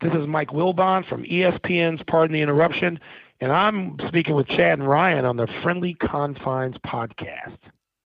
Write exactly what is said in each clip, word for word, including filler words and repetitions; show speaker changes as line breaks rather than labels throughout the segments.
This is Mike Wilbon from E S P N's Pardon the Interruption, and I'm speaking with Chad and Ryan on the Friendly Confines podcast.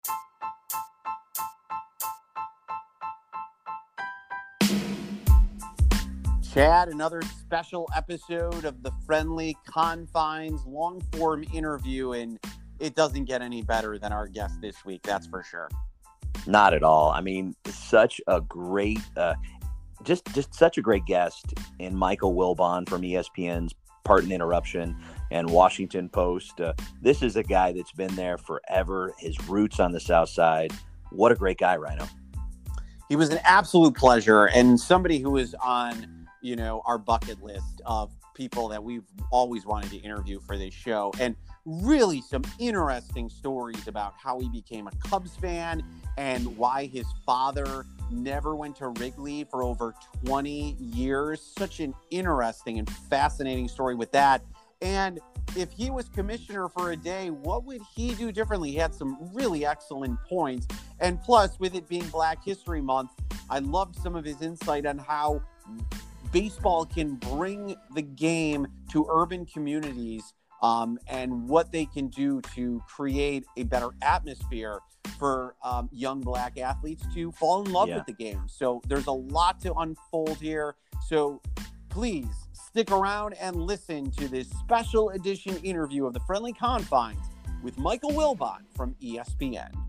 Chad, another special episode of the Friendly Confines long-form interview, and it doesn't get any better than our guest this week, that's for sure.
Not at all. I mean, such a great, uh, just just such a great guest in Michael Wilbon from E S P N's Pardon the Interruption and Washington Post. Uh, this is a guy that's been there forever, his roots on the South Side. What a great guy, Rhino.
He was an absolute pleasure, and somebody who was on, you know, our bucket list of people that we've always wanted to interview for this show. And really some interesting stories about how he became a Cubs fan and why his father never went to Wrigley for over twenty years. Such an interesting and fascinating story with that. And if he was commissioner for a day, what would he do differently? He had some really excellent points. And plus, with it being Black History Month, I loved some of his insight on how baseball can bring the game to urban communities, um, and what they can do to create a better atmosphere for um, young Black athletes to fall in love yeah. with the game. So there's a lot to unfold here. So please stick around and listen to this special edition interview of the Friendly Confines with Michael Wilbon from E S P N.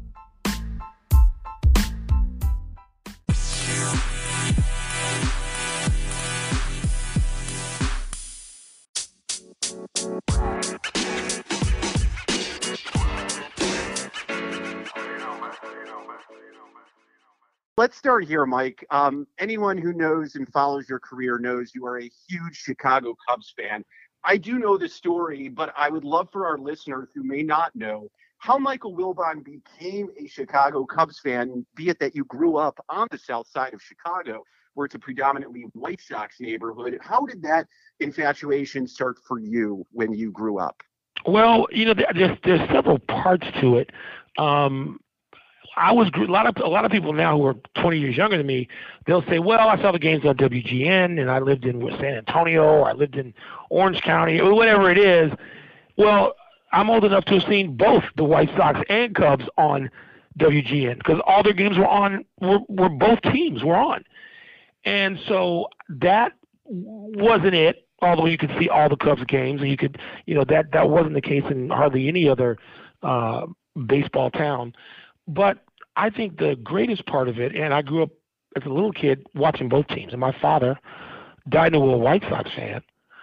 Let's start here, Mike. Um, anyone who knows and follows your career knows you are a huge Chicago Cubs fan. I do know the story, but I would love for our listeners who may not know how Michael Wilbon became a Chicago Cubs fan, be it that you grew up on the south side of Chicago, where it's a predominantly White Sox neighborhood. How did that infatuation start for you when you grew up?
Well, you know, there's, there's several parts to it. Um, I was a lot of a lot of people now who are twenty years younger than me. They'll say, "Well, I saw the games on W G N, and I lived in San Antonio, or I lived in Orange County, or whatever it is." Well, I'm old enough to have seen both the White Sox and Cubs on W G N because all their games were on. Were, were both teams were on, and so that wasn't it. Although you could see all the Cubs games, and you could, you know, that that wasn't the case in hardly any other uh, baseball town. But I think the greatest part of it, and I grew up as a little kid watching both teams, and my father died a White Sox fan.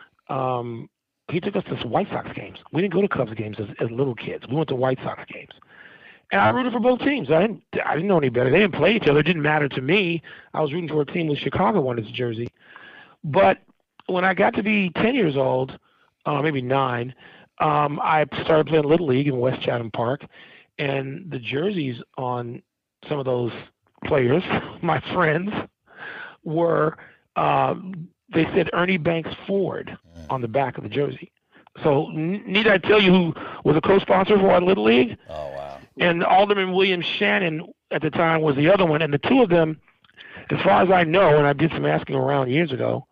Um, he took us to White Sox games. We didn't go to Cubs games as, as little kids. We went to White Sox games. And I rooted for both teams. I didn't, I didn't know any better. They didn't play each other. It didn't matter to me. I was rooting for a team with Chicago on its jersey. But when I got to be ten years old, uh, maybe nine, um, I started playing Little League in West Chatham Park. And the jerseys on some of those players, my friends, were, uh, they said Ernie Banks Ford on the back of the jersey. So n- need I tell you who was a co-sponsor for our Little League?
Oh, wow.
And Alderman William Shannon at the time was the other one. And the two of them, as far as I know, and I did some asking around years ago,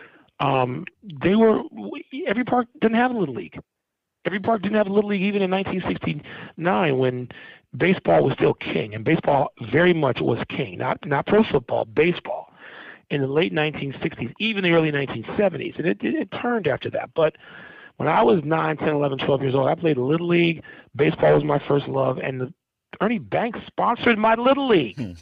um, they were, every park didn't have a Little League. Every park didn't have a Little League even in nineteen sixty-nine when baseball was still king. And baseball very much was king, not not pro football, baseball in the late nineteen sixties, even the early nineteen seventies. And it, it, it turned after that. But when I was nine, ten, eleven, twelve years old, I played Little League. Baseball was my first love. And the, Ernie Banks sponsored my Little League.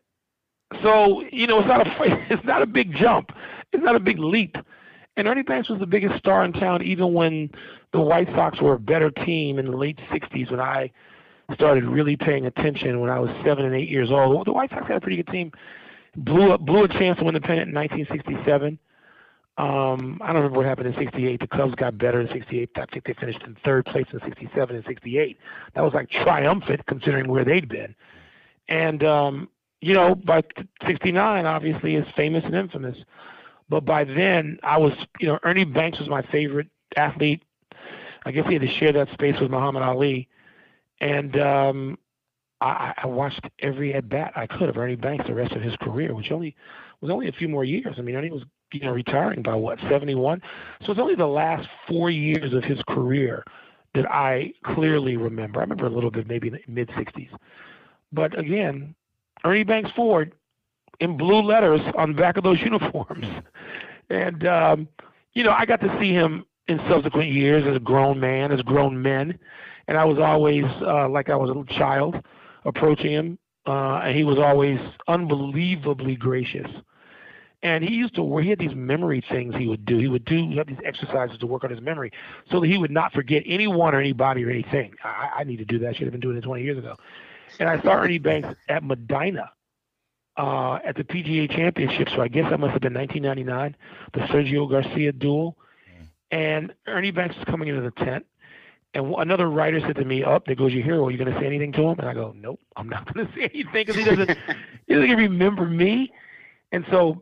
So, you know, it's not a it's not a big jump. It's not a big leap. And Ernie Banks was the biggest star in town even when the White Sox were a better team in the late sixties when I started really paying attention when I was seven and eight years old. The White Sox had a pretty good team. Blew up, blew a chance to win the pennant in nineteen sixty-seven. Um, I don't remember what happened in sixty-eight. The Cubs got better in sixty-eight. I think they finished in third place in sixty-seven and sixty-eight. That was like triumphant considering where they'd been. And, um, you know, by sixty-nine, obviously, is famous and infamous. But by then, I was, you know, Ernie Banks was my favorite athlete. I guess he had to share that space with Muhammad Ali. And um, I, I watched every at-bat I could of Ernie Banks the rest of his career, which only was only a few more years. I mean, Ernie was you know, retiring by what, seventy-one? So it's only the last four years of his career that I clearly remember. I remember a little bit, maybe in the mid sixties. But again, Ernie Banks Ford in blue letters on the back of those uniforms. And, um, you know, I got to see him in subsequent years as a grown man, as grown men. And I was always, uh, like I was a little child, approaching him. Uh, and he was always unbelievably gracious. And he used to, he had these memory things he would do. He would do, he had these exercises to work on his memory so that he would not forget anyone or anybody or anything. I, I need to do that. I should have been doing it twenty years ago. And I saw Ernie Banks at Medina uh, at the P G A Championship. So I guess that must have been nineteen ninety-nine, the Sergio Garcia duel. And Ernie Banks was coming into the tent. And another writer said to me, "Oh, there goes your hero. Are you going to say anything to him?" And I go, "Nope, I'm not going to say anything because he doesn't, he doesn't remember me." And so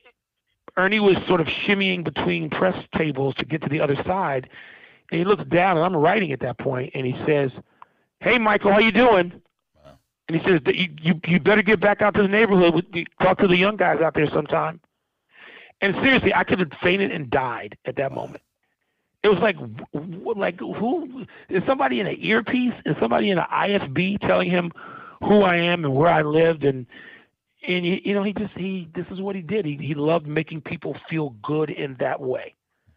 Ernie was sort of shimmying between press tables to get to the other side. And he looks down, and I'm writing at that point, and he says, "Hey, Michael, how you doing?" Wow. And he says, you, you, you better get back out to the neighborhood, with, talk to the young guys out there sometime. And seriously, I could have fainted and died at that moment. It was like, like who is somebody in an earpiece? Is somebody in an I S B telling him who I am and where I lived? And and you know, he just he this is what he did. He he loved making people feel good in that way.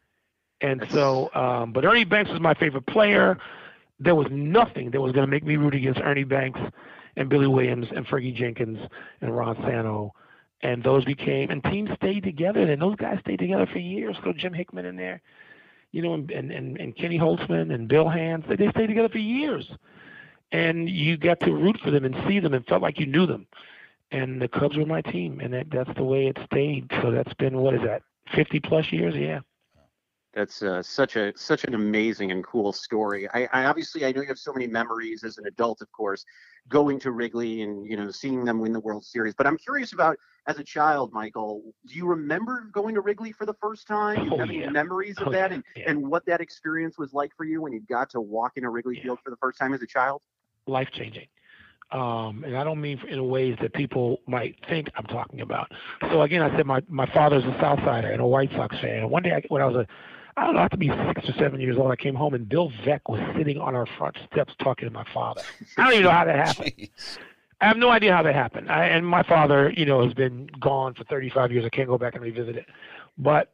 And so, um, but Ernie Banks was my favorite player. There was nothing that was going to make me root against Ernie Banks and Billy Williams and Fergie Jenkins and Ron Santo. And those became and teams stayed together. And those guys stayed together for years. So Jim Hickman in there. You know, and, and, and Kenny Holtzman and Bill Hands, they, they stayed together for years. And you got to root for them and see them and felt like you knew them. And the Cubs were my team, and that, that's the way it stayed. So that's been, what is that, fifty plus years? Yeah.
That's uh, such a such an amazing and cool story. I, I obviously I know you have so many memories as an adult, of course, going to Wrigley and you know seeing them win the World Series. But I'm curious about as a child, Michael. Do you remember going to Wrigley for the first time?
Oh,
have any
yeah.
memories of
oh,
that,
yeah.
and
Yeah.
and what that experience was like for you when you got to walk into Wrigley
Yeah.
Field for the first time as a child?
Life changing. Um, and I don't mean in ways that people might think I'm talking about. So again, I said my, my father's a South Sider and a White Sox fan. And one day I, when I was a I don't know, I have to be six or seven years old. I came home and Bill Veeck was sitting on our front steps talking to my father. I don't even know how that happened.
Jeez.
I have no idea how that happened. I, and my father, you know, has been gone for thirty-five years. I can't go back and revisit it. But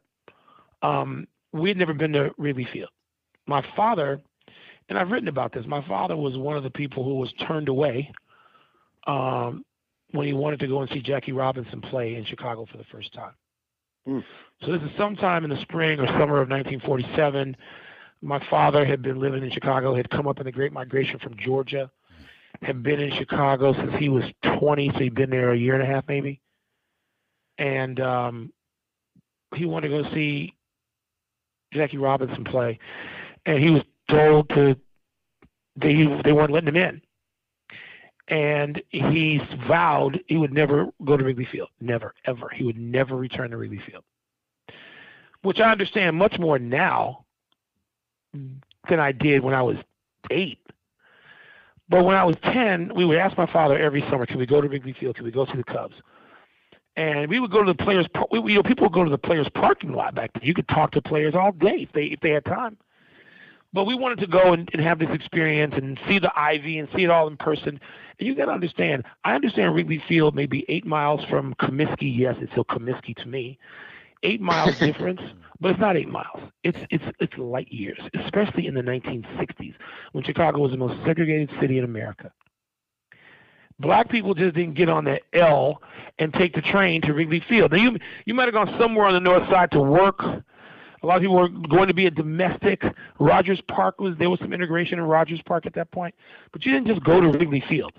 um, we had never been to Wrigley Field. My father, and I've written about this, my father was one of the people who was turned away um, when he wanted to go and see Jackie Robinson play in Chicago for the first time.
Mm.
So this is sometime in the spring or summer of nineteen forty-seven. My father had been living in Chicago, had come up in the Great Migration from Georgia, had been in Chicago since he was twenty, so he'd been there a year and a half maybe. And um, he wanted to go see Jackie Robinson play. And he was told to, they, they weren't letting him in. And he vowed he would never go to Wrigley Field. Never, ever. He would never return to Wrigley Field. Which I understand much more now than I did when I was eight. But when I was ten, we would ask my father every summer, can we go to Wrigley Field? Can we go see the Cubs? And we would go to the players' – you know, people would go to the players' parking lot back then. You could talk to players all day if they if they had time. But we wanted to go and, and have this experience and see the Ivy and see it all in person. And you got to understand, I understand Wrigley Field may be eight miles from Comiskey. Yes, it's still Comiskey to me. Eight miles difference, but it's not eight miles. It's it's it's light years, especially in the nineteen sixties when Chicago was the most segregated city in America. Black people just didn't get on the L and take the train to Wrigley Field. Now you you might have gone somewhere on the north side to work. A lot of people were going to be a domestic. Rogers Park was there was some integration in Rogers Park at that point, but you didn't just go to Wrigley Field.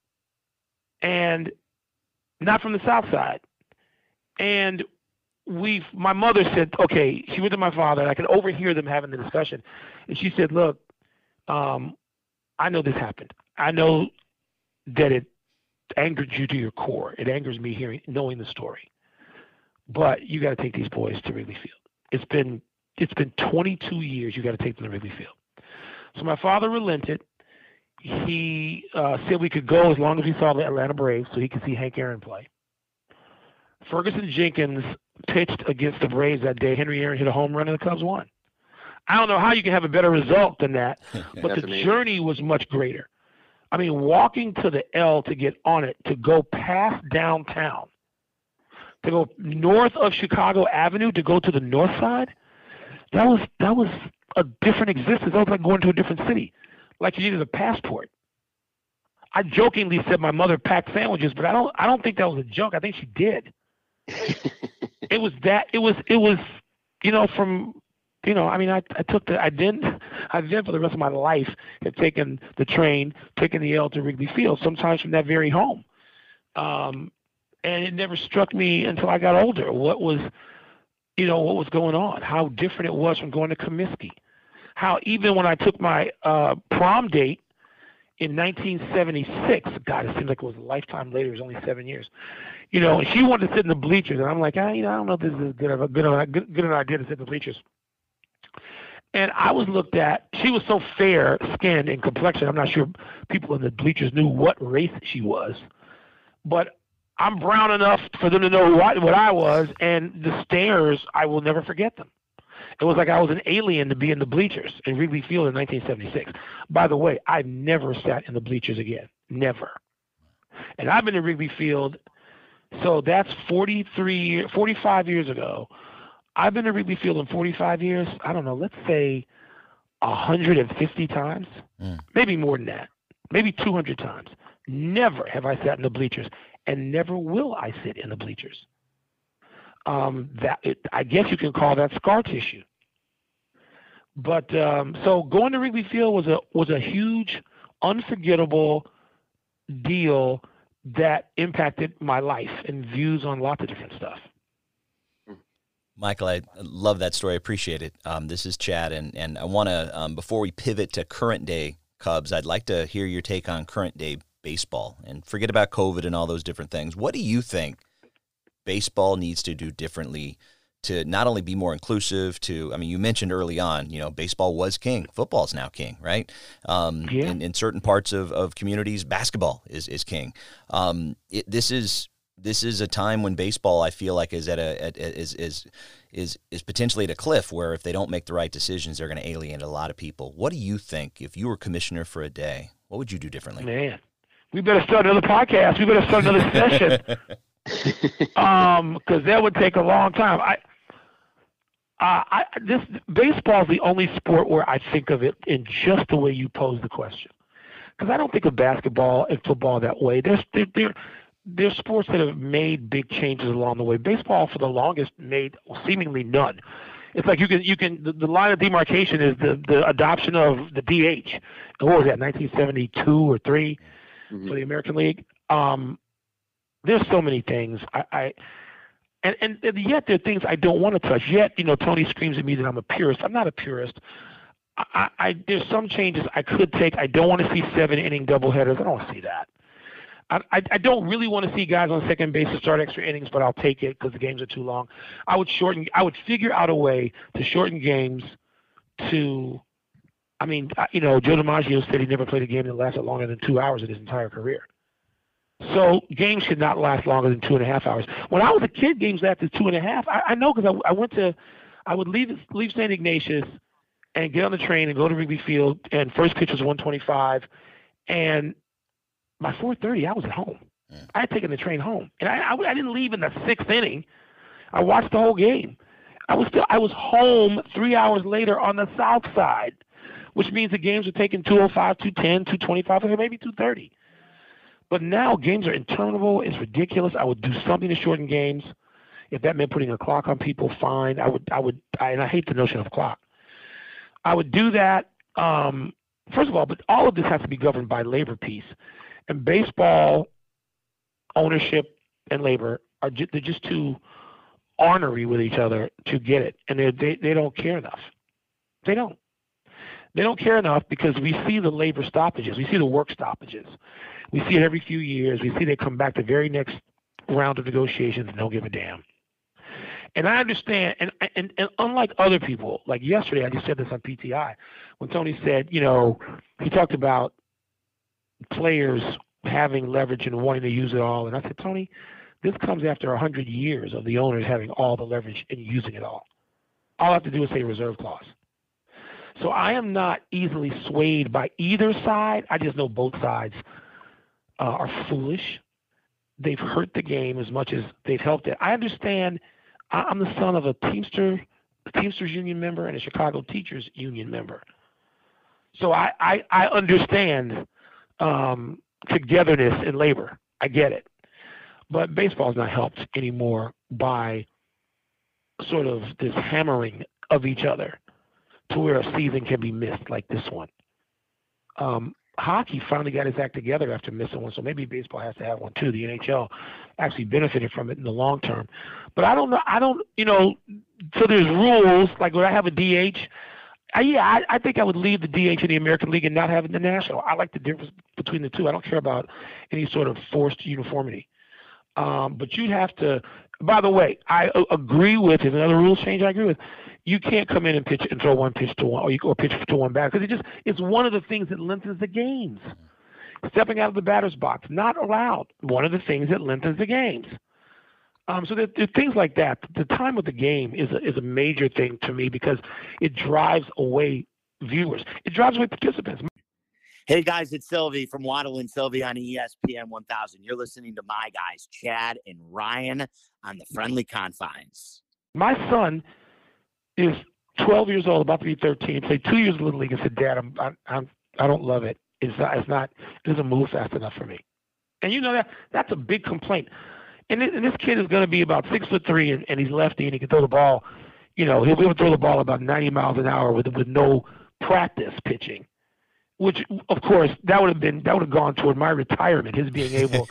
And not from the south side. And we, my mother said, okay, she went to my father, and I could overhear them having the discussion. And she said, look, um, I know this happened. I know that it angered you to your core. It angers me hearing, knowing the story. But you got to take these boys to Wrigley Field. It's been it's been twenty-two years. You got to take them to Wrigley Field. So my father relented. He uh, said we could go as long as we saw the Atlanta Braves, so he could see Hank Aaron play. Ferguson Jenkins pitched against the Braves that day, Henry Aaron hit a home run and the Cubs won. I don't know how you can have a better result than that, but the
amazing.
journey was much greater. I mean, walking to the L to get on it, to go past downtown, to go north of Chicago Avenue, to go to the north side, that was that was a different existence. That was like going to a different city, like you needed a passport. I jokingly said my mother packed sandwiches, but I don't I don't think that was a joke. I think she did. It was that it was it was you know from you know I mean I I took the I didn't I then for the rest of my life have taken the train, taken the L to Wrigley Field, sometimes from that very home. Um, and it never struck me until I got older what was you know what was going on, how different it was from going to Comiskey. How even when I took my uh, prom date in nineteen seventy-six, God, it seems like it was a lifetime later. It was only seven years. You know, and she wanted to sit in the bleachers, and I'm like, ah, you know, I don't know if this is good of a good, of a, good, good an idea to sit in the bleachers. And I was looked at. She was so fair skinned and complexion. I'm not sure people in the bleachers knew what race she was, but I'm brown enough for them to know who I, what I was. And the stares, I will never forget them. It was like I was an alien to be in the bleachers in Wrigley Field in nineteen seventy-six. By the way, I've never sat in the bleachers again. Never. And I've been to Wrigley Field, so that's forty-three, forty-five years ago. I've been to Wrigley Field in forty-five years. I don't know, let's say one hundred fifty times, mm. maybe more than that, maybe two hundred times. Never have I sat in the bleachers, and never will I sit in the bleachers. Um, that it, I guess you can call that scar tissue. But um, so going to Wrigley Field was a was a huge, unforgettable deal that impacted my life and views on lots of different stuff.
Michael, I love that story. I appreciate it. Um, this is Chad, and and I want to um, before we pivot to current day Cubs, I'd like to hear your take on current day baseball and forget about COVID and all those different things. What do you think baseball needs to do differently to not only be more inclusive to, I mean, you mentioned early on, you know, baseball was king. Football is now king, right? Um,
yeah.
in, in certain parts of, of communities, basketball is, is king. Um, it, this is this is a time when baseball, I feel like, is at a at, is is is is potentially at a cliff where if they don't make the right decisions, they're going to alienate a lot of people. What do you think if you were commissioner for a day? What would you do differently?
Man, we better start another podcast. We better start another session. um, because that would take a long time. I, uh, I this baseball is the only sport where I think of it in just the way you pose the question. Because I don't think of basketball and football that way. There's there, there there's sports that have made big changes along the way. Baseball, for the longest, made seemingly none. It's like you can you can the, the line of demarcation is the the adoption of the D H. What was that, nineteen seventy-two or three mm-hmm. for the American League? Um, There's so many things. I, I and, and and yet there are things I don't want to touch. Yet, you know, Tony screams at me that I'm a purist. I'm not a purist. I, I there's some changes I could take. I don't want to see seven inning doubleheaders. I don't want to see that. I, I I don't really want to see guys on second base to start extra innings, but I'll take it because the games are too long. I would shorten. I would figure out a way to shorten games. To, I mean, you know, Joe DiMaggio said he never played a game that lasted longer than two hours in his entire career. So games should not last longer than two and a half hours. When I was a kid, games lasted two and a half. I, I know because I, I went to, I would leave leave Saint Ignatius and get on the train and go to Wrigley Field, and first pitch was one twenty-five, and by four thirty I was at home. Mm. I had taken the train home, and I, I I didn't leave in the sixth inning. I watched the whole game. I was still I was home three hours later on the south side, which means the games were taking two oh five, two ten, two twenty-five, or maybe two thirty. But now games are interminable. It's ridiculous. I would do something to shorten games. If that meant putting a clock on people, fine. I would, I would, I, and I hate the notion of a clock. I would do that. Um, first of all, but all of this has to be governed by labor peace. And baseball ownership and labor are ju- they're just too ornery with each other to get it, and they they they don't care enough. They don't. They don't care enough because we see the labor stoppages. We see the work stoppages. We see it every few years. We see they come back the very next round of negotiations and don't give a damn. And I understand, and, and, and unlike other people, like yesterday, I just said this on P T I, when Tony said, you know, he talked about players having leverage and wanting to use it all. And I said, Tony, This comes after one hundred years of the owners having all the leverage and using it all. All I have to do is say reserve clause. So I am not easily swayed by either side. I just know both sides uh, are foolish. They've hurt the game as much as they've helped it. I understand. I'm the son of a Teamster, a Teamsters Union member and a Chicago Teachers Union member. So I, I, I understand um, togetherness in labor. I get it. But baseball is not helped anymore by sort of this hammering of each other to where a season can be missed like this one. Um, hockey finally got its act together after missing one, so maybe baseball has to have one too. The N H L actually benefited from it in the long term. But I don't know. I don't, you know, so there's rules. Like, would I have a D H? I, yeah, I, I think I would leave the D H in the American League and not have it in the National. I like the difference between the two. I don't care about any sort of forced uniformity. Um, but you'd have to, by the way, I uh, agree with, if another rules change, I agree with, you can't come in and pitch and throw one pitch to one, or you or pitch to one batter, because it just, it's one of the things that lengthens the games. Stepping out of the batter's box, not allowed. One of the things that lengthens the games. Um, so there, there are things like that. The time of the game is a, is a major thing to me because it drives away viewers. It drives away participants.
Hey guys, it's Sylvie from Waddle and Sylvie on E S P N one thousand. You're listening to my guys, Chad and Ryan, on the Friendly Confines.
My son is twelve years old, about to be thirteen. Played two years in Little League and said, "Dad, I'm, I'm, I'm I don't love it. It's not, it's not, it doesn't move fast enough for me." And you know that that's a big complaint. And this, and this kid is going to be about six foot three, and, and he's lefty, and he can throw the ball. You know, he'll be able to throw the ball about ninety miles an hour with with no practice pitching. Which, of course, that would have been that would have gone toward my retirement. His being able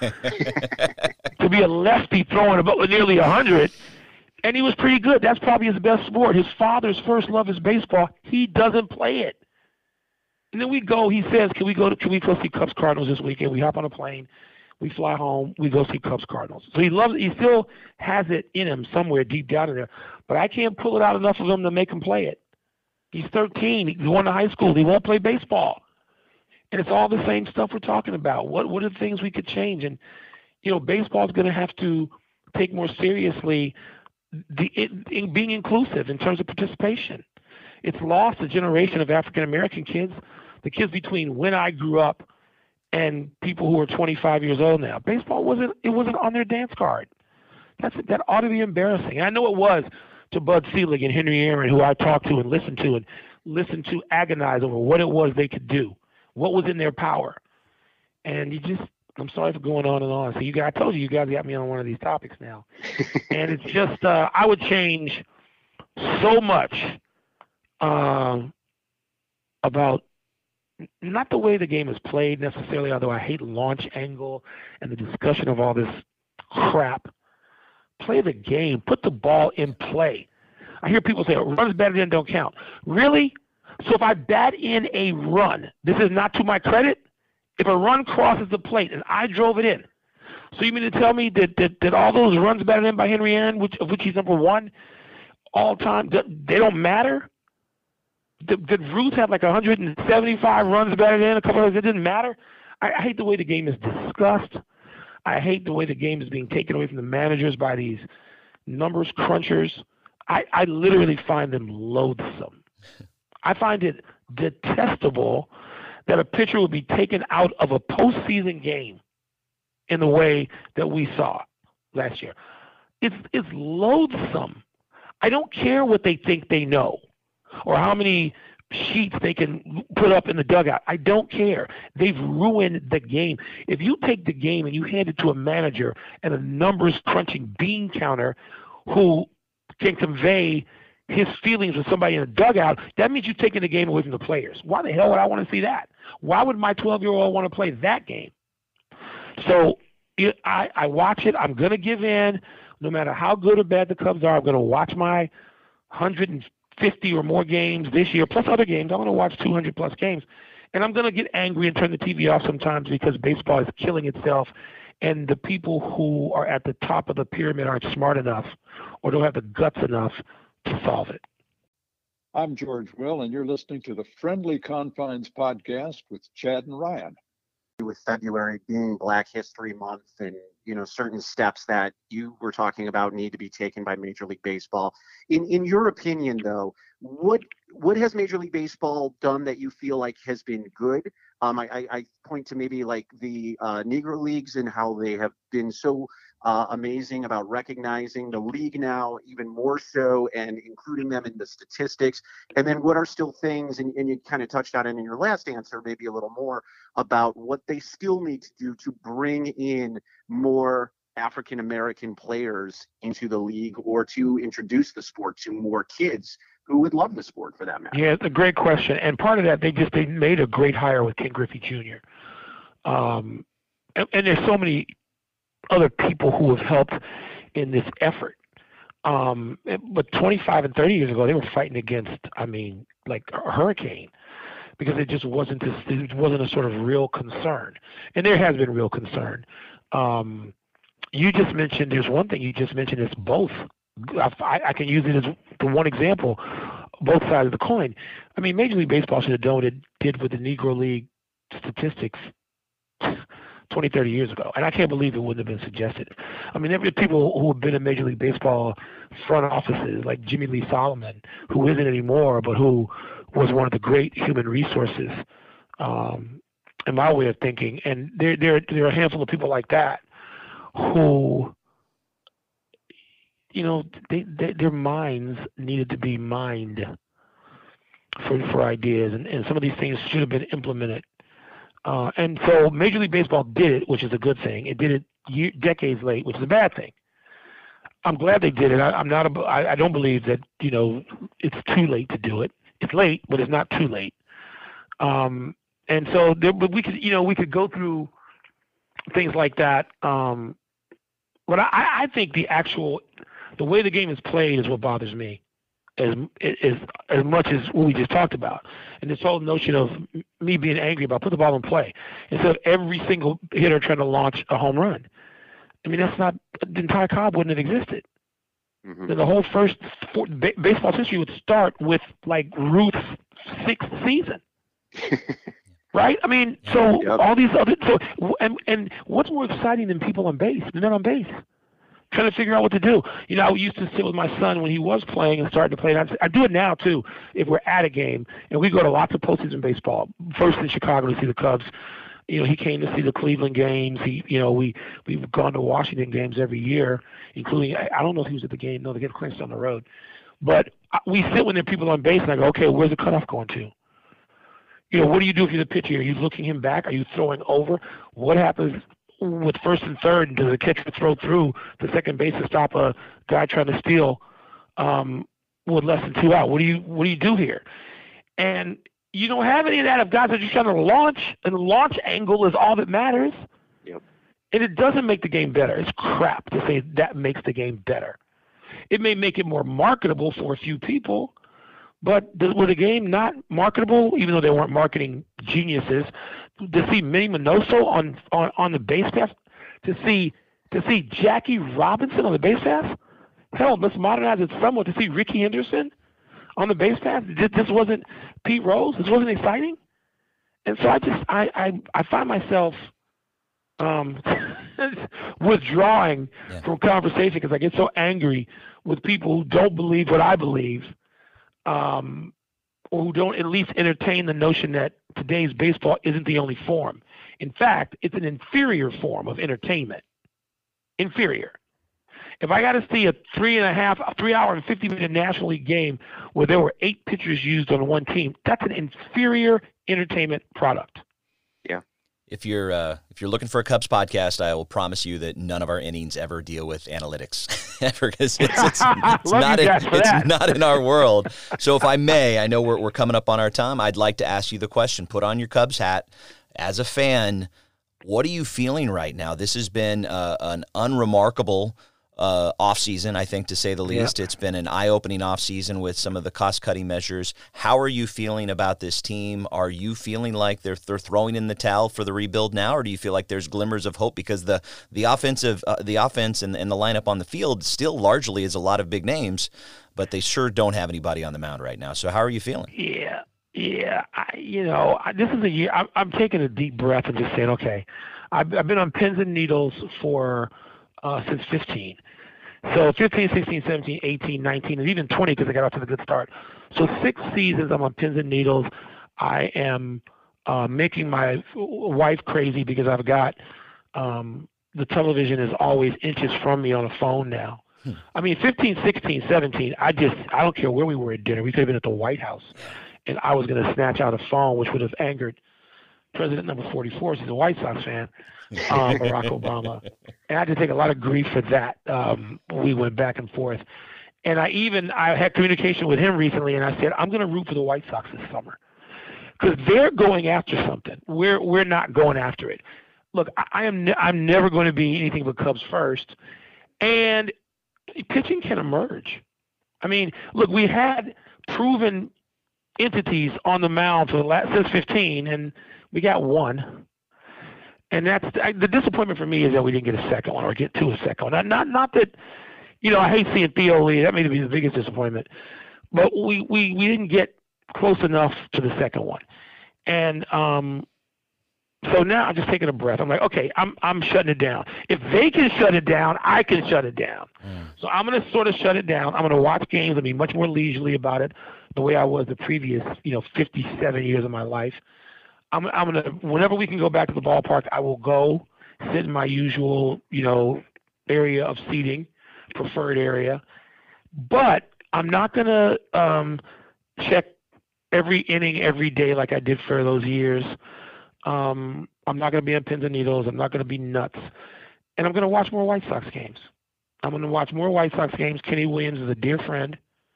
to be a lefty throwing about nearly a hundred, and he was pretty good. That's probably his best sport. His father's first love is baseball. He doesn't play it. And then we go. He says, "Can we go to? Can we go see Cubs Cardinals this weekend?" We hop on a plane, we fly home, we go see Cubs Cardinals. So he loves. He still has it in him somewhere deep down in there, but I can't pull it out enough of him to make him play it. He's thirteen. He's going to high school. He won't play baseball. And it's all the same stuff we're talking about. What what are the things we could change? And, you know, baseball is going to have to take more seriously the it, in being inclusive in terms of participation. It's lost a generation of African-American kids, the kids between when I grew up and people who are twenty-five years old now. Baseball wasn't it wasn't on their dance card. That's that ought to be embarrassing. And I know it was to Bud Selig and Henry Aaron, who I talked to and listened to and listened to agonize over what it was they could do. What was in their power? And you just, I'm sorry for going on and on. So you guys, I told you, you guys got me on one of these topics now. And it's just, uh, I would change so much um, about not the way the game is played necessarily, although I hate launch angle and the discussion of all this crap. Play the game. Put the ball in play. I hear people say, runs batted in don't count. Really? So if I bat in a run, this is not to my credit. If a run crosses the plate and I drove it in, so you mean to tell me that that, that all those runs batted in by Henry Aaron, which of which he's number one all time, they don't matter? Did, did Ruth have like one hundred seventy-five runs batted in? A couple of those, it didn't matter. I, I hate the way the game is discussed. I hate the way the game is being taken away from the managers by these numbers crunchers. I, I literally find them loathsome. I find it detestable that a pitcher would be taken out of a postseason game in the way that we saw last year. It's it's loathsome. I don't care what they think they know or how many sheets they can put up in the dugout. I don't care. They've ruined the game. If you take the game and you hand it to a manager and a numbers crunching bean counter who can convey his feelings with somebody in a dugout, that means you're taking the game away from the players. Why the hell would I want to see that? Why would my twelve-year-old want to play that game? So it, I, I watch it. I'm going to give in. No matter how good or bad the Cubs are, I'm going to watch my one hundred fifty or more games this year, plus other games. I'm going to watch two hundred plus games. And I'm going to get angry and turn the T V off sometimes because baseball is killing itself. And the people who are at the top of the pyramid aren't smart enough or don't have the guts enough to solve it.
I'm George Will, and you're listening to the Friendly Confines podcast with Chad and Ryan.
with February being Black History Month and, you know, certain steps that you were talking about need to be taken by Major League Baseball. In in your opinion, though, what what has Major League Baseball done that you feel like has been good? Um, I, I, I point to maybe like the uh, Negro Leagues and how they have been so uh, amazing about recognizing the league now even more so and including them in the statistics. And then what are still things, and, and you kind of touched on it in your last answer, maybe a little more about what they still need to do to bring in more African-American players into the league or to introduce the sport to more kids who would love the sport for that matter.
Yeah, it's a great question. And part of that, they just they made a great hire with Ken Griffey Junior Um, and, and there's so many other people who have helped in this effort. Um, but twenty-five and thirty years ago, they were fighting against, I mean, like a hurricane, because it just wasn't this, it wasn't a sort of real concern. And there has been real concern. Um, you just mentioned, there's one thing you just mentioned, it's both. I, I can use it as the one example, both sides of the coin. I mean, Major League Baseball should have done what it did with the Negro League statistics twenty, thirty years ago. And I can't believe it wouldn't have been suggested. I mean, there are people who have been in Major League Baseball front offices, like Jimmy Lee Solomon, who isn't anymore, but who was one of the great human resources, um, in my way of thinking. And there, there, there are a handful of people like that who, you know, they, they, their minds needed to be mined for for ideas, and, and some of these things should have been implemented. Uh, and so Major League Baseball did it, which is a good thing. It did it year, decades late, which is a bad thing. I'm glad they did it. I, I'm not. A, I, I don't believe that, you know, it's too late to do it. It's late, but it's not too late. Um, and so there, but we could, you know, we could go through things like that. Um, but I, I think the actual the way the game is played is what bothers me, as as as much as what we just talked about. And this whole notion of me being angry about put the ball in play instead of every single hitter trying to launch a home run. I mean, that's not, the entire Cobb wouldn't have existed. Mm-hmm. The whole first four, ba- baseball's history would start with like Ruth's sixth season. Right? I mean, so yep. all these other so and and what's more exciting than people on base? They're not on base, trying to figure out what to do. You know, I used to sit with my son when he was playing and started to play. And I do it now too. If we're at a game, and we go to lots of postseason baseball. First in Chicago to see the Cubs. You know, he came to see the Cleveland games. He, you know, we we've gone to Washington games every year, including I, I don't know if he was at the game. No, they get clinched on the road. But we sit when there are people on base, and I go, okay, where's the cutoff going to? You know, what do you do if you're the pitcher? Are you looking him back? Are you throwing over? What happens with first and third? Does the catcher throw through the second base to stop a guy trying to steal um, with less than two out? What do you what do you do here? And you don't have any of that if guys are just trying to launch, and the launch angle is all that matters.
Yep. And
it doesn't make the game better. It's crap to say that makes the game better. It may make it more marketable for a few people, but does, was the game not marketable, even though they weren't marketing geniuses? To see Minnie Minoso on, on, on the base pass, to see to see Jackie Robinson on the base pass, hell, let's modernize it somewhat. To see Ricky Henderson on the base pass, this, this wasn't Pete Rose. This wasn't exciting, and so I just I I, I find myself um, withdrawing yeah. from conversation because I get so angry with people who don't believe what I believe. Um, or who don't at least entertain the notion that today's baseball isn't the only form. In fact, it's an inferior form of entertainment. Inferior. If I got to see a three and a half, three hour and fifty minute National League game where there were eight pitchers used on one team, that's an inferior entertainment product.
Yeah.
If you're uh, if you're looking for a Cubs podcast, I will promise you that none of our innings ever deal with analytics, ever, because it's, it's, it's not in, it's not in our world. So if I may, I know we're we're coming up on our time. I'd like to ask you the question. Put on your Cubs hat as a fan. What are you feeling right now? This has been uh, an unremarkable uh, offseason, I think, to say the least. Yep. It's been an eye-opening offseason with some of the cost-cutting measures. How are you feeling about this team? Are you feeling like they're they're throwing in the towel for the rebuild now, or do you feel like there's glimmers of hope because the the offensive uh, the offense and, and the lineup on the field still largely is a lot of big names, but they sure don't have anybody on the mound right now. So how are you feeling?
Yeah. Yeah, I, you know, I, this is a year. I'm, I'm taking a deep breath and just saying, okay, I've, I've been on pins and needles for uh, since fifteen. So fifteen, sixteen, seventeen, eighteen, nineteen, and even twenty because I got off to a good start. So six seasons I'm on pins and needles. I am uh, making my wife crazy because I've got um, the television is always inches from me on a phone now. Hmm. I mean, fifteen, sixteen, seventeen, I just, I don't care where we were at dinner. We could have been at the White House. And I was going to snatch out a phone, which would have angered President number forty-four, who's a White Sox fan, um, Barack Obama. And I had to take a lot of grief for that. Um, we went back and forth. And I even, I had communication with him recently, and I said, I'm going to root for the White Sox this summer. Because they're going after something. We're we're not going after it. Look, I, I am ne- I'm never going to be anything but Cubs first. And pitching can emerge. I mean, look, we had proven entities on the mound for the last since fifteen, and we got one. And that's I, the disappointment for me is that we didn't get a second one or get to a second one. Not not, not that, you know, I hate seeing Theo Lee. That may be the biggest disappointment. But we, we, we didn't get close enough to the second one. And um, so now I'm just taking a breath. I'm like, okay, I'm I'm shutting it down. If they can shut it down, I can shut it down. Mm. So I'm going to sort of shut it down. I'm going to watch games and be much more leisurely about it, the way I was the previous, you know, fifty-seven years of my life. I'm, I'm going to, whenever we can go back to the ballpark, I will go sit in my usual, you know, area of seating, preferred area. But I'm not going to um, check every inning every day like I did for those years. Um, I'm not going to be on pins and needles. I'm not going to be nuts. And I'm going to watch more White Sox games. I'm going to watch more White Sox games. Kenny Williams is a dear friend.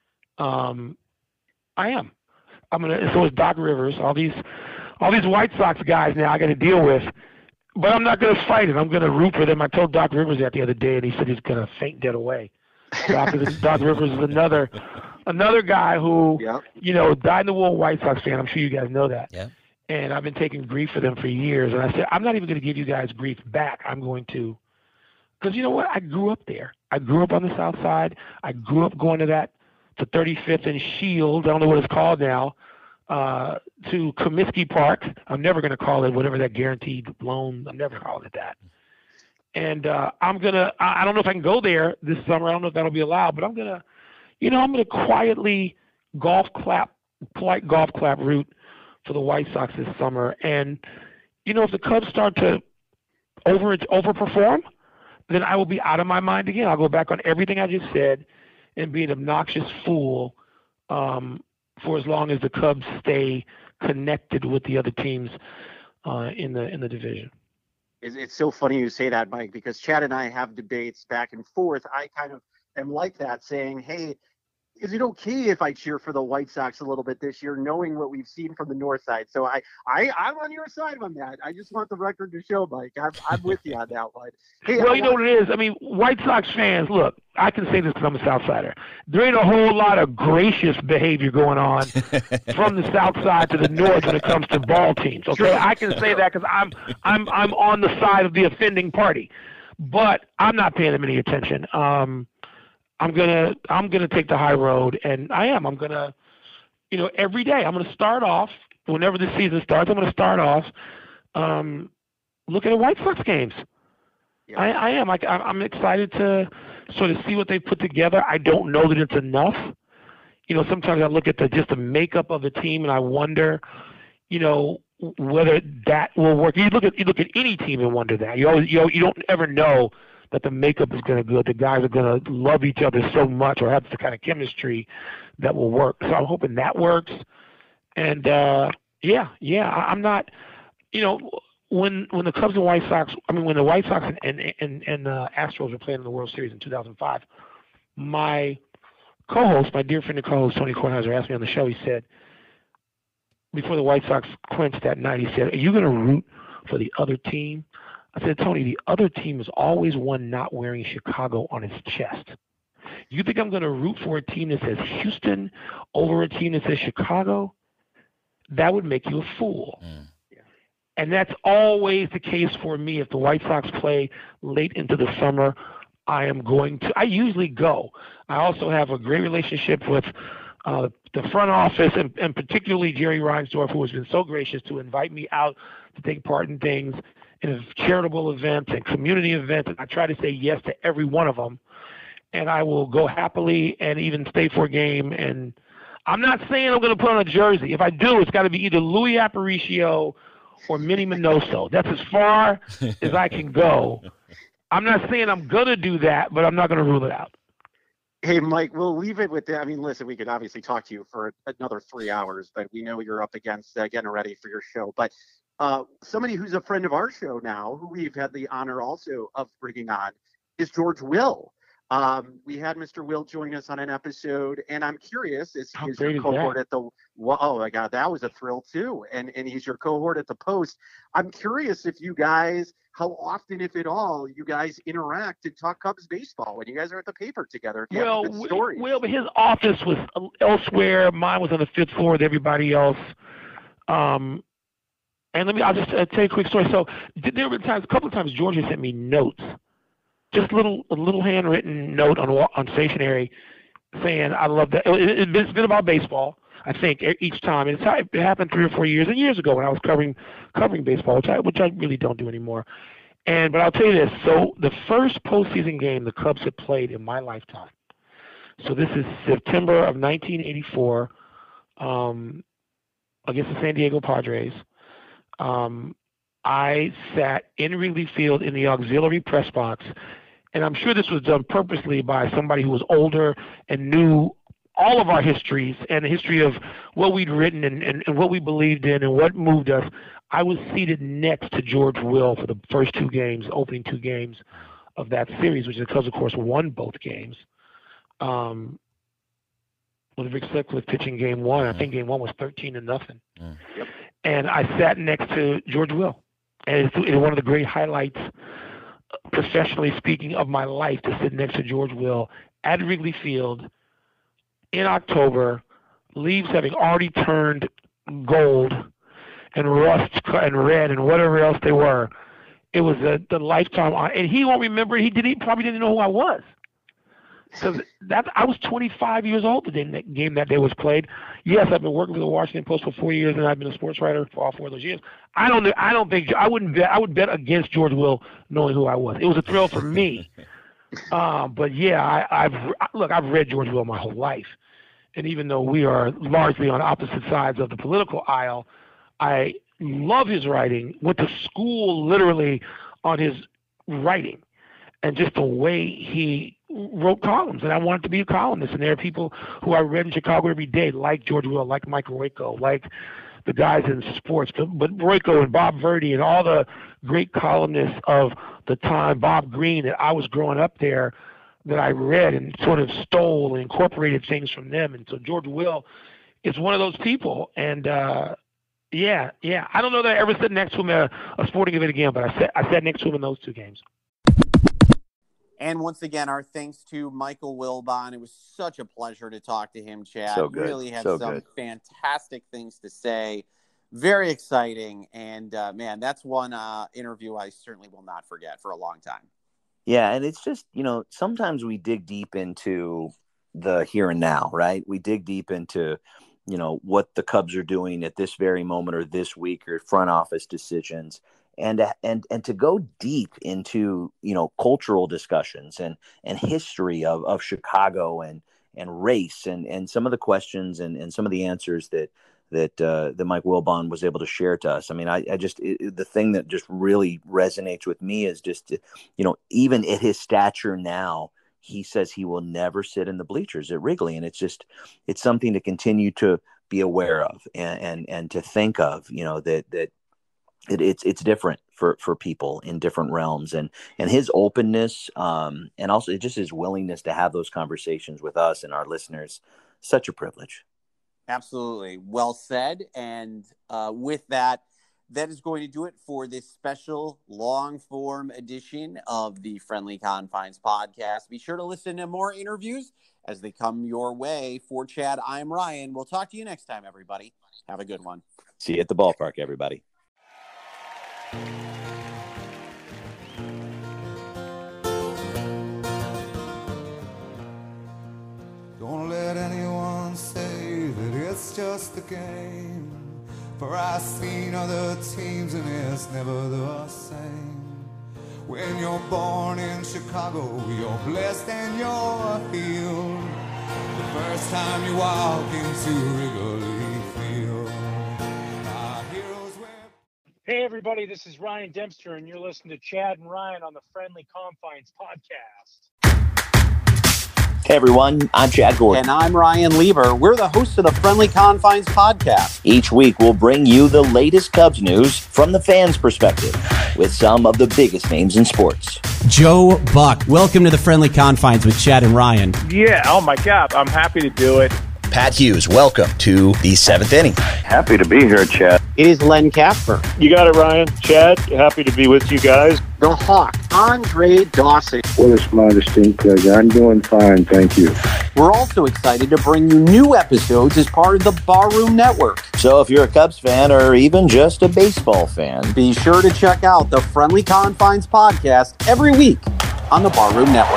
Um, I am. I'm going to, so is Doc Rivers, all these, all these White Sox guys now I got to deal with, but I'm not going to fight it. I'm going to root for them. I told Doc Rivers that the other day, and he said he's going to faint dead away. Doc, is, Doc Rivers is another, another guy who, yep. you know, dyed-in-the-wool White Sox fan. I'm sure you guys know that.
Yeah.
And I've been taking grief for them for years. And I said, I'm not even going to give you guys grief back. I'm going to, because you know what? I grew up there. I grew up on the South Side. I grew up going to that, to thirty-fifth and Shield. I don't know what it's called now. Uh, to Comiskey Park. I'm never going to call it whatever that guaranteed loan. I'm never calling it that. And uh, I'm going to, I don't know if I can go there this summer. I don't know if that'll be allowed, but I'm going to, you know, I'm going to quietly golf clap, polite golf clap route for the White Sox this summer. And, you know, if the Cubs start to over overperform, then I will be out of my mind again. I'll go back on everything I just said and be an obnoxious fool um, for as long as the Cubs stay connected with the other teams uh, in the in the division.
It's, it's so funny you say that, Mike, because Chad and I have debates back and forth. I kind of am like that, saying, hey, is it okay if I cheer for the White Sox a little bit this year, knowing what we've seen from the North Side? So I, I, I'm on your side on that. I just want the record to show, Mike. I'm, I'm with you on that one. Hey,
well,
I
you know what it is? I mean, White Sox fans, look, I can say this because I'm a South Sider. There ain't a whole lot of gracious behavior going on from the South Side to the North when it comes to ball teams. Okay, sure. I can say that because I'm, I'm, I'm on the side of the offending party, but I'm not paying them any attention. Um, I'm gonna I'm gonna take the high road, and I am. I'm gonna, you know, every day I'm gonna start off whenever the season starts. I'm gonna start off um, looking at White Sox games. Yeah. I, I am. I, I'm excited to sort of see what they put together. I don't know that it's enough. You know, sometimes I look at the just the makeup of the team, and I wonder, you know, whether that will work. You look at you look at any team and wonder that. You always you know, you don't ever know that the makeup is going to go, the guys are going to love each other so much or have the kind of chemistry that will work. So I'm hoping that works. And, uh, yeah, yeah, I, I'm not, you know, when when the Cubs and White Sox, I mean, when the White Sox and, and, and, and uh, Astros were playing in the World Series in two thousand five, my co-host, my dear friend and co-host, Tony Kornheiser, asked me on the show, he said, before the White Sox clinched that night, he said, are you going to root for the other team? I said, Tony, the other team is always one not wearing Chicago on its chest. You think I'm going to root for a team that says Houston over a team that says Chicago? That would make you a fool. Mm. Yeah. And that's always the case for me. If the White Sox play late into the summer, I am going to – I usually go. I also have a great relationship with uh, the front office, and, and particularly Jerry Reinsdorf, who has been so gracious to invite me out to take part in things, in charitable events and community events. And I try to say yes to every one of them. And I will go happily and even stay for a game. And I'm not saying I'm going to put on a jersey. If I do, it's got to be either Louis Aparicio or Minnie Minoso. That's as far as I can go. I'm not saying I'm going to do that, but I'm not going to rule it out.
Hey, Mike, we'll leave it with that. I mean, listen, we could obviously talk to you for another three hours, but we know you're up against uh, getting ready for your show. But uh, somebody who's a friend of our show now, who we've had the honor also of bringing on, is George Will. Um, we had Mister Will join us on an episode, and I'm curious, is,
How
is
great
your
is
cohort
that?
at the, well, oh my God, that was a thrill too. And, and he's your cohort at the Post. I'm curious if you guys, how often, if at all, you guys interact and talk Cubs baseball when you guys are at the paper together. If you
Well,
have good
w-
stories.
well, but his office was elsewhere. Mine was on the fifth floor with everybody else. Um, and let me, I'll just uh, tell you a quick story. So there were times, a couple of times, Georgia sent me notes, just little, a little handwritten note on on stationery, saying, "I love that." It, it, it's been about baseball, I think, each time. And it's, it happened three or four years and years ago when I was covering covering baseball, which I which I really don't do anymore. And but I'll tell you this: so the first postseason game the Cubs had played in my lifetime. So this is September of nineteen eighty-four, um, against the San Diego Padres. Um, I sat in Wrigley Field in the auxiliary press box, and I'm sure this was done purposely by somebody who was older and knew all of our histories and the history of what we'd written and, and, and what we believed in and what moved us. I was seated next to George Will for the first two games, opening two games of that series, which the Cubs, of course, won both games. Um, with Rick Sutcliffe pitching game one. I think game one was thirteen to nothing.
Mm.
Yep.
And I sat next to George Will. And it's, it's one of the great highlights, professionally speaking, of my life, to sit next to George Will at Wrigley Field in October, leaves having already turned gold and rust and red and whatever else they were. It was a, the lifetime honor. And he won't remember. He didn't, probably didn't know who I was. So that I was twenty-five years old the day that game that day was played. Yes, I've been working for the Washington Post for four years, and I've been a sports writer for all four of those years. I don't. I don't think I wouldn't bet. I would bet against George Will knowing who I was. It was a thrill for me. um, but yeah, I, I've look. I've read George Will my whole life, and even though we are largely on opposite sides of the political aisle, I love his writing. Went to school literally on his writing, and just the way he wrote columns, and I wanted to be a columnist. And there are people who I read in Chicago every day, like George Will, like Mike Royko, like the guys in sports, but, but Royko and Bob Verdi and all the great columnists of the time, Bob Green, that I was growing up there, that I read and sort of stole and incorporated things from them. And so George Will is one of those people. And uh, yeah, yeah, I don't know that I ever sat next to him at a, a sporting event again, but I sat, I sat next to him in those two games.
And once again, our thanks to Michael Wilbon. It was such a pleasure to talk to him, Chad.
So good.
Really had
So
some
good.
fantastic things to say. Very exciting. And, uh, man, that's one uh, interview I certainly will not forget for a long time.
Yeah, and it's just, you know, sometimes we dig deep into the here and now, right? We dig deep into, you know, what the Cubs are doing at this very moment or this week, or front office decisions. And and and to go deep into, you know, cultural discussions and and history of, of Chicago and and race and, and some of the questions and, and some of the answers that that uh, that Mike Wilbon was able to share to us. I mean, I, I just it, the thing that just really resonates with me is just, you know, even at his stature now, he says he will never sit in the bleachers at Wrigley, and it's just it's something to continue to be aware of and and, and to think of, you know, that that. It, it's it's different for, for people in different realms, and and his openness, um, and also just his willingness to have those conversations with us and our listeners, such a privilege.
Absolutely. Well said. And uh, with that, that is going to do it for this special long form edition of the Friendly Confines podcast. Be sure to listen to more interviews as they come your way. For Chad, I'm Ryan. We'll talk to you next time, everybody. Have a good one.
See you at the ballpark, everybody.
Don't let anyone say it's just a game. For I've seen other teams and it's never the same. When you're born in Chicago, you're blessed and you're healed. The first time you walk into Wrigley Field. Our heroes wear...
Hey everybody, this is Ryan Dempster and you're listening to Chad and Ryan on the Friendly Confines podcast.
Hey everyone, I'm Chad Gordon.
And I'm Ryan Lieber. We're the hosts of the Friendly Confines podcast.
Each week we'll bring you the latest Cubs news from the fans' perspective with some of the biggest names in sports.
Joe Buck, welcome to the Friendly Confines with Chad and Ryan.
Yeah, oh my God, I'm happy to do it.
Pat Hughes, welcome to the seventh inning.
Happy to be here, Chad.
It is Len Casper.
You got it, Ryan. Chad, happy to be with you guys.
The Hawk, Andre Dawson.
What a my distinct pleasure. I'm doing fine, thank you.
We're also excited to bring you new episodes as part of the Barroom Network.
So if you're a Cubs fan or even just a baseball fan,
be sure to check out the Friendly Confines podcast every week on the Barroom Network.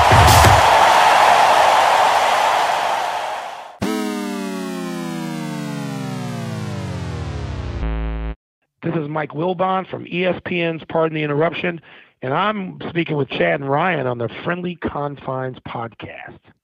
This is Mike Wilbon from E S P N's Pardon the Interruption, and I'm speaking with Chad and Ryan on the Friendly Confines podcast.